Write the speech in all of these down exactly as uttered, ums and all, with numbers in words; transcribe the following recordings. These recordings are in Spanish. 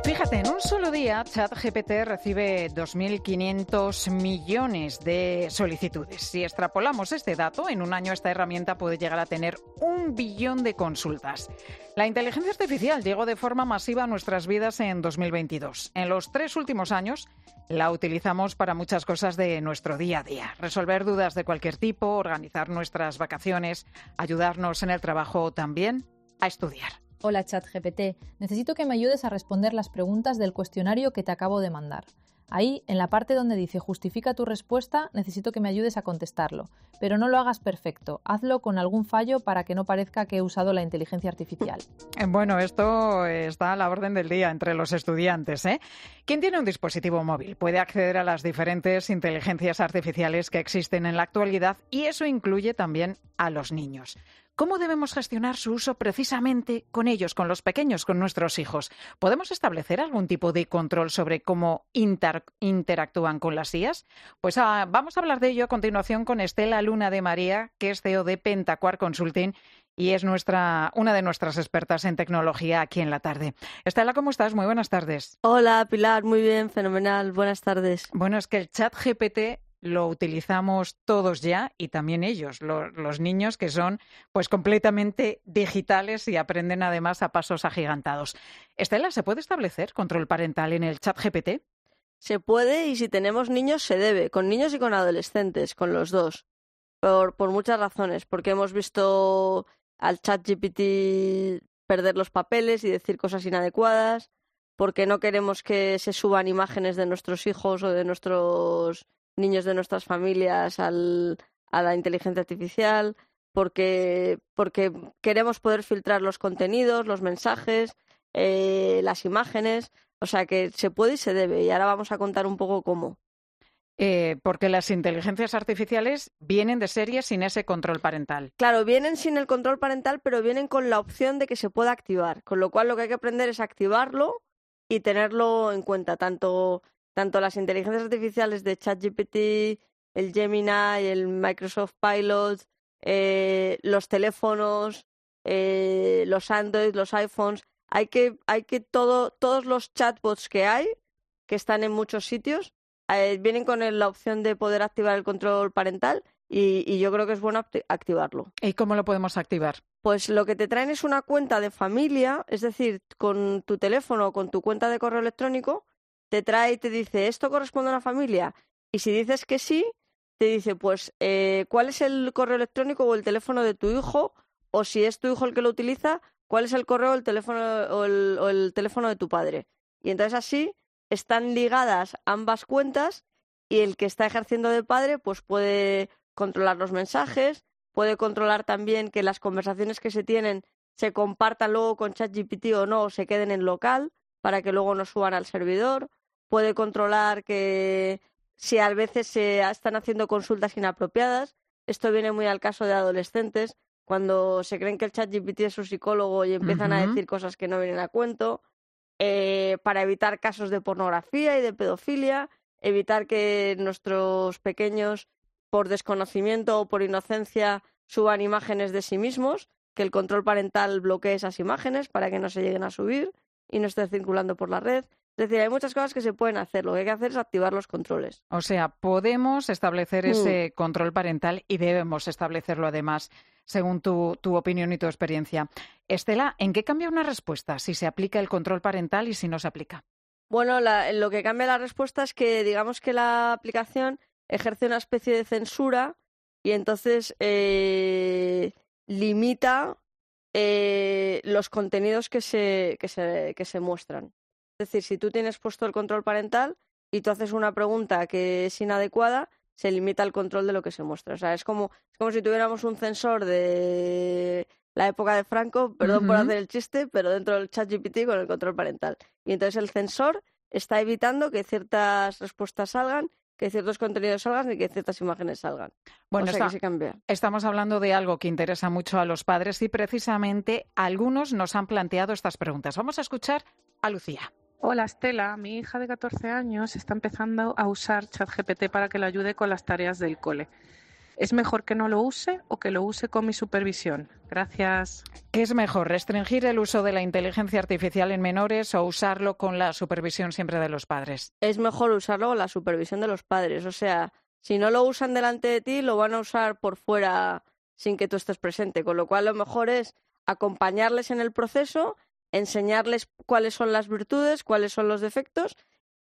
Fíjate, en un solo día ChatGPT recibe dos mil quinientos millones de solicitudes. Si extrapolamos este dato, en un año esta herramienta puede llegar a tener un billón de consultas. La inteligencia artificial llegó de forma masiva a nuestras vidas en dos mil veintidós. En los tres últimos años la utilizamos para muchas cosas de nuestro día a día. Resolver dudas de cualquier tipo, organizar nuestras vacaciones, ayudarnos en el trabajo o también a estudiar. Hola ChatGPT, necesito que me ayudes a responder las preguntas del cuestionario que te acabo de mandar. Ahí, en la parte donde dice justifica tu respuesta, necesito que me ayudes a contestarlo. Pero no lo hagas perfecto, hazlo con algún fallo para que no parezca que he usado la inteligencia artificial. Bueno, esto está a la orden del día entre los estudiantes, ¿eh? ¿Quién tiene un dispositivo móvil puede acceder a las diferentes inteligencias artificiales que existen en la actualidad y eso incluye también a los niños? ¿Cómo debemos gestionar su uso precisamente con ellos, con los pequeños, con nuestros hijos? ¿Podemos establecer algún tipo de control sobre cómo inter- interactúan con las I As? Pues ah, vamos a hablar de ello a continuación con Estela Luna de María, que es C E O de Pentacuar Consulting y es nuestra, una de nuestras expertas en tecnología aquí en La Tarde. Estela, ¿cómo estás? Muy buenas tardes. Hola, Pilar, muy bien, fenomenal. Buenas tardes. Bueno, es que el ChatGPT lo utilizamos todos ya y también ellos, lo, los niños que son pues completamente digitales y aprenden además a pasos agigantados. Estela, ¿se puede establecer control parental en el ChatGPT? Se puede y si tenemos niños se debe, con niños y con adolescentes, con los dos, por, por muchas razones, porque hemos visto al ChatGPT perder los papeles y decir cosas inadecuadas, porque no queremos que se suban imágenes de nuestros hijos o de nuestros niños de nuestras familias al, a la inteligencia artificial, porque, porque queremos poder filtrar los contenidos, los mensajes, eh, las imágenes, o sea que se puede y se debe, y ahora vamos a contar un poco cómo. Eh, porque las inteligencias artificiales vienen de serie sin ese control parental. Claro, vienen sin el control parental, pero vienen con la opción de que se pueda activar, con lo cual lo que hay que aprender es activarlo y tenerlo en cuenta, tanto... Tanto las inteligencias artificiales de ChatGPT, el Gemini, el Microsoft Pilot, eh, los teléfonos, eh, los Android, los iPhones, hay que, hay que todo, todos los chatbots que hay, que están en muchos sitios, eh, vienen con el, la opción de poder activar el control parental y, y yo creo que es bueno acti- activarlo. ¿Y cómo lo podemos activar? Pues lo que te traen es una cuenta de familia, es decir, con tu teléfono o con tu cuenta de correo electrónico, te trae y te dice, ¿esto corresponde a una familia? Y si dices que sí, te dice, pues, eh, ¿cuál es el correo electrónico o el teléfono de tu hijo? O si es tu hijo el que lo utiliza, ¿cuál es el correo o el teléfono, o el, o el teléfono de tu padre? Y entonces así están ligadas ambas cuentas y el que está ejerciendo de padre pues puede controlar los mensajes, puede controlar también que las conversaciones que se tienen se compartan luego con ChatGPT o no, o se queden en local para que luego no suban al servidor. Puede controlar que si a veces se están haciendo consultas inapropiadas. Esto viene muy al caso de adolescentes, cuando se creen que el ChatGPT es su psicólogo y empiezan uh-huh. a decir cosas que no vienen a cuento, eh, para evitar casos de pornografía y de pedofilia, evitar que nuestros pequeños, por desconocimiento o por inocencia, suban imágenes de sí mismos, que el control parental bloquee esas imágenes para que no se lleguen a subir y no esté circulando por la red. Es decir, hay muchas cosas que se pueden hacer. Lo que hay que hacer es activar los controles. O sea, podemos establecer mm. ese control parental y debemos establecerlo además, según tu, tu opinión y tu experiencia. Estela, ¿en qué cambia una respuesta si se aplica el control parental y si no se aplica? Bueno, la, lo que cambia la respuesta es que digamos que la aplicación ejerce una especie de censura y entonces eh, limita eh, los contenidos que se, que se, que se muestran. Es decir, si tú tienes puesto el control parental y tú haces una pregunta que es inadecuada, se limita el control de lo que se muestra. O sea, es como, es como si tuviéramos un censor de la época de Franco, perdón uh-huh. por hacer el chiste, pero dentro del ChatGPT con el control parental. Y entonces el censor está evitando que ciertas respuestas salgan, que ciertos contenidos salgan y que ciertas imágenes salgan. Bueno, o sea está, que se cambia. Estamos hablando de algo que interesa mucho a los padres y precisamente algunos nos han planteado estas preguntas. Vamos a escuchar a Lucía. Hola Estela, mi hija de catorce años está empezando a usar ChatGPT para que le ayude con las tareas del cole. ¿Es mejor que no lo use o que lo use con mi supervisión? Gracias. ¿Qué es mejor, restringir el uso de la inteligencia artificial en menores o usarlo con la supervisión siempre de los padres? Es mejor usarlo con la supervisión de los padres. O sea, si no lo usan delante de ti, lo van a usar por fuera sin que tú estés presente. Con lo cual, lo mejor es acompañarles en el proceso, enseñarles cuáles son las virtudes, cuáles son los defectos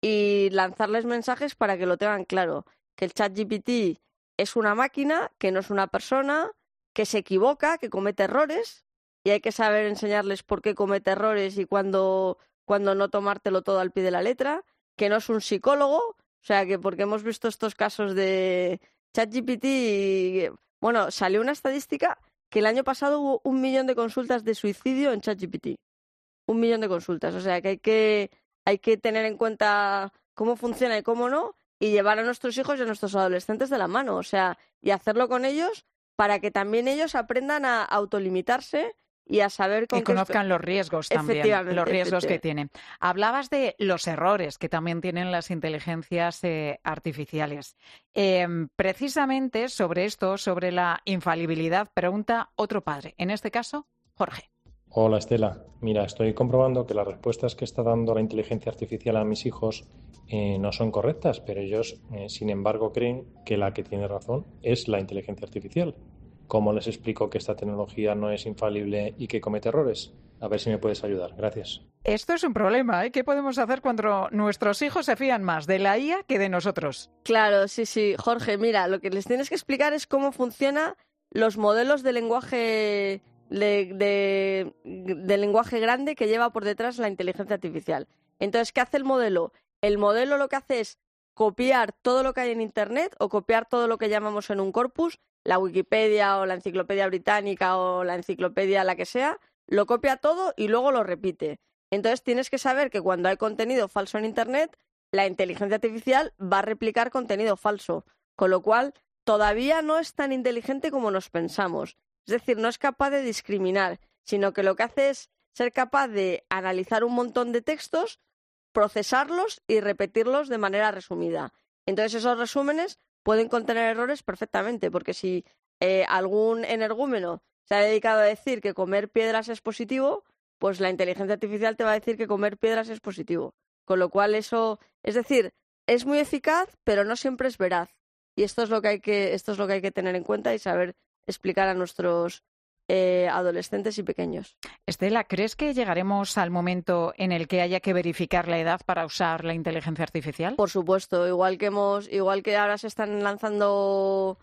y lanzarles mensajes para que lo tengan claro. Que el ChatGPT es una máquina, que no es una persona, que se equivoca, que comete errores y hay que saber enseñarles por qué comete errores y cuándo, cuándo no tomártelo todo al pie de la letra, que no es un psicólogo, o sea que porque hemos visto estos casos de ChatGPT y, bueno, salió una estadística que el año pasado hubo un millón de consultas de suicidio en ChatGPT. Un millón de consultas, o sea que hay que, hay que tener en cuenta cómo funciona y cómo no y llevar a nuestros hijos y a nuestros adolescentes de la mano, o sea, y hacerlo con ellos para que también ellos aprendan a autolimitarse y a saber con y conozcan qué... los riesgos también, los riesgos que tienen. Hablabas de los errores que también tienen las inteligencias eh, artificiales. Eh, precisamente sobre esto, sobre la infalibilidad, pregunta otro padre, en este caso, Jorge. Hola Estela, mira, estoy comprobando que las respuestas que está dando la inteligencia artificial a mis hijos eh, no son correctas, pero ellos, eh, sin embargo, creen que la que tiene razón es la inteligencia artificial. ¿Cómo les explico que esta tecnología no es infalible y que comete errores? A ver si me puedes ayudar. Gracias. Esto es un problema, ¿eh? ¿Qué podemos hacer cuando nuestros hijos se fían más de la I A que de nosotros? Claro, sí, sí. Jorge, mira, lo que les tienes que explicar es cómo funcionan los modelos de lenguaje... De, de, de lenguaje grande que lleva por detrás la inteligencia artificial. Entonces, ¿qué hace el modelo? El modelo lo que hace es copiar todo lo que hay en Internet o copiar todo lo que llamamos en un corpus, la Wikipedia o la Enciclopedia Británica o la enciclopedia la que sea, lo copia todo y luego lo repite. Entonces, tienes que saber que cuando hay contenido falso en Internet, la inteligencia artificial va a replicar contenido falso, con lo cual todavía no es tan inteligente como nos pensamos. Es decir, no es capaz de discriminar, sino que lo que hace es ser capaz de analizar un montón de textos, procesarlos y repetirlos de manera resumida. Entonces, esos resúmenes pueden contener errores perfectamente, porque si eh, algún energúmeno se ha dedicado a decir que comer piedras es positivo, pues la inteligencia artificial te va a decir que comer piedras es positivo. Con lo cual, eso, es decir, es muy eficaz, pero no siempre es veraz. Y esto es lo que hay que, esto es lo que hay que tener en cuenta y saber explicar a nuestros eh, adolescentes y pequeños. Estela, ¿crees que llegaremos al momento en el que haya que verificar la edad para usar la inteligencia artificial? Por supuesto, igual que hemos, igual que ahora se están lanzando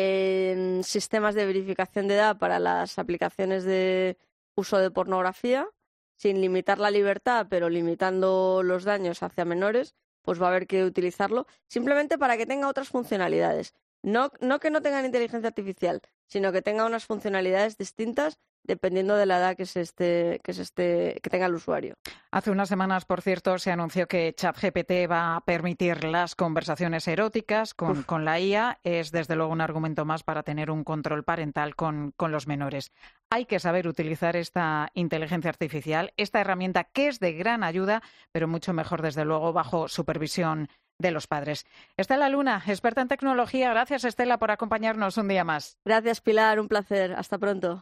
eh, sistemas de verificación de edad para las aplicaciones de uso de pornografía, sin limitar la libertad, pero limitando los daños hacia menores, pues va a haber que utilizarlo simplemente para que tenga otras funcionalidades. No, no que no tengan inteligencia artificial, sino que tenga unas funcionalidades distintas dependiendo de la edad que se esté, que se esté, que tenga el usuario. Hace unas semanas, por cierto, se anunció que ChatGPT va a permitir las conversaciones eróticas con, con la I A. Es desde luego un argumento más para tener un control parental con, con los menores. Hay que saber utilizar esta inteligencia artificial, esta herramienta que es de gran ayuda, pero mucho mejor desde luego bajo supervisión de los padres. Estela Luna, experta en tecnología. Gracias, Estela, por acompañarnos un día más. Gracias, Pilar. Un placer. Hasta pronto.